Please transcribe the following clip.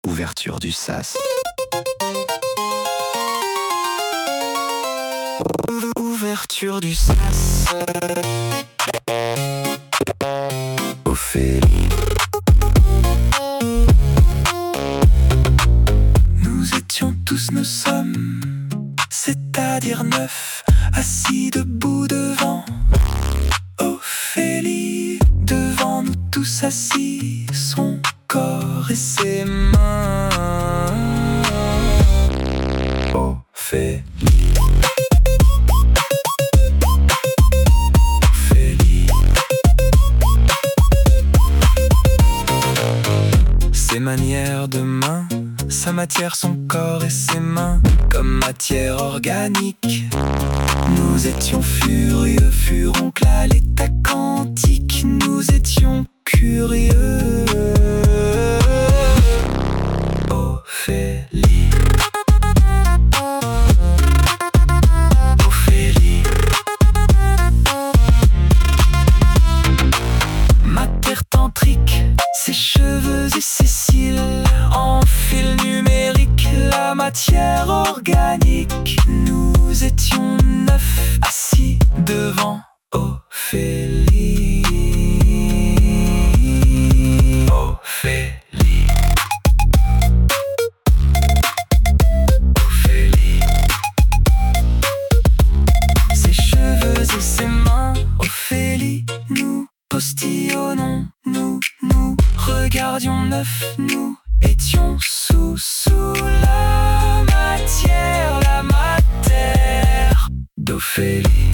Ouverture du sas. Ouverture du sas. Ophélie. Nous étions tous, nous sommes, c'est-à-dire 9, assis debout devant Ophélie. Devant nous tous assis, son corps et ses mains. Ophélie. Ophélie. Ses manières de main, sa matière, son corps et ses mains, comme matière organique. Nous étions furieux, furoncle à l'état quantique. Nous étions curieux. Ophélie. Ophélie. Matière tantrique, ses cheveux et ses cils en fil numérique, la matière organique. Nous étions 9 assis devant Ophélie. Ophélie. Ophélie. Ses cheveux et ses mains, Ophélie. Nous postillonnons, nous regardions 9, nous étions sous la matière d'Ophélie.